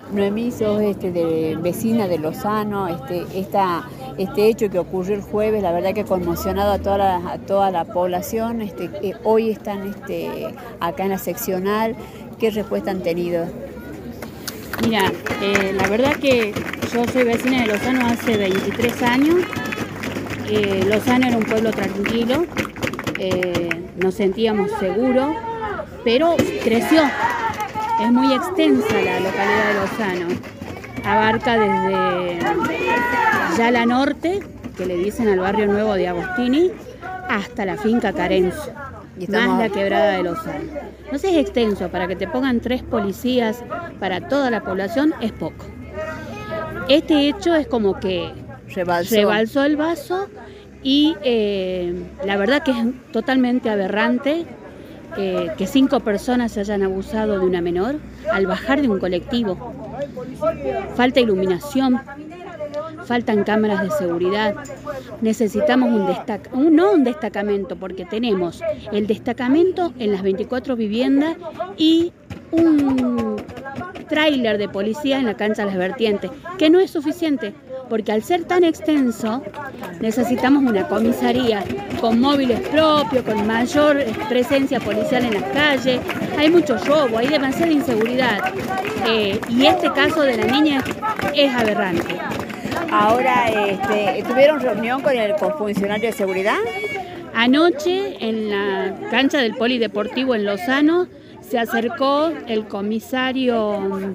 Noemí, sos vecina de Lozano, este hecho que ocurrió el jueves, la verdad que ha conmocionado a toda la población. Hoy están acá en la seccional. ¿Qué respuesta han tenido? Mira, la verdad que yo soy vecina de Lozano hace 23 años. Lozano era un pueblo tranquilo, nos sentíamos seguros, pero creció. Es muy extensa la localidad de Lozano. Abarca desde Yala Norte, que le dicen al barrio nuevo de Agostini, hasta la finca Carenzo, más la quebrada de Lozano. Entonces es extenso, para que te pongan 3 policías para toda la población es poco. Este hecho es como que rebalsó el vaso y la verdad que es totalmente aberrante que 5 personas se hayan abusado de una menor al bajar de un colectivo. Falta iluminación, faltan cámaras de seguridad. Necesitamos no un destacamento, porque tenemos el destacamento en las 24 viviendas y un tráiler de policía en la cancha de las vertientes, que no es suficiente, porque al ser tan extenso necesitamos una comisaría con móviles propios, con mayor presencia policial en las calles. Hay mucho robo, hay demasiada inseguridad, y este caso de la niña es aberrante. Ahora, ¿tuvieron reunión con funcionarios de seguridad? Anoche en la cancha del Polideportivo en Lozano se acercó el comisario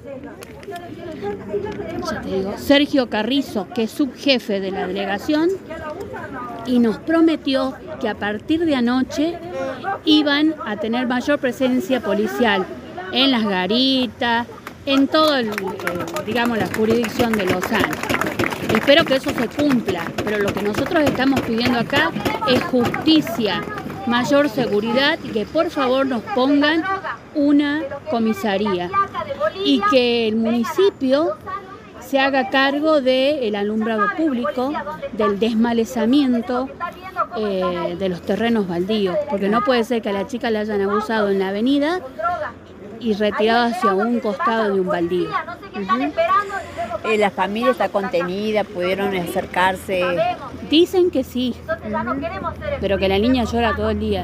Sergio Carrizo, que es subjefe de la delegación, y nos prometió que a partir de anoche iban a tener mayor presencia policial en las garitas, en toda la jurisdicción de Lozano. Espero que eso se cumpla, pero lo que nosotros estamos pidiendo acá es justicia, mayor seguridad, y que por favor nos pongan una comisaría y que el municipio se haga cargo del alumbrado público, del desmalezamiento de los terrenos baldíos, porque no puede ser que a la chica la hayan abusado en la avenida y retirado hacia un costado de un baldío. ¿La familia está contenida? ¿Pudieron acercarse? Dicen que sí, pero que la niña llora todo el día.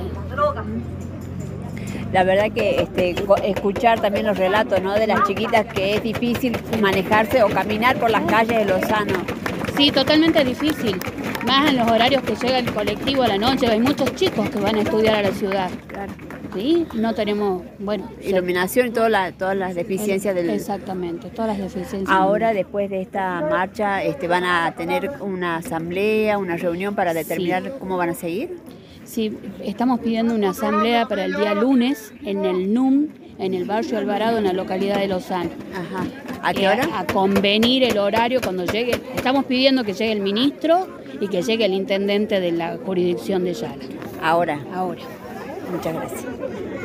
La verdad que escuchar también los relatos, ¿no?, de las chiquitas, que es difícil manejarse o caminar por las calles de Lozano. Sí, totalmente difícil, más en los horarios que llega el colectivo a la noche. Hay muchos chicos que van a estudiar a la ciudad. Claro. Sí, no tenemos, iluminación y todas las deficiencias del... Exactamente, todas las deficiencias. Ahora, después de esta marcha, van a tener una asamblea, una reunión para determinar cómo van a seguir. Sí, estamos pidiendo una asamblea para el día lunes en el NUM, en el barrio Alvarado, en la localidad de Lozano. Ajá. ¿A qué hora? A convenir el horario cuando llegue. Estamos pidiendo que llegue el ministro y que llegue el intendente de la jurisdicción de Yala. Ahora. Ahora. Muchas gracias.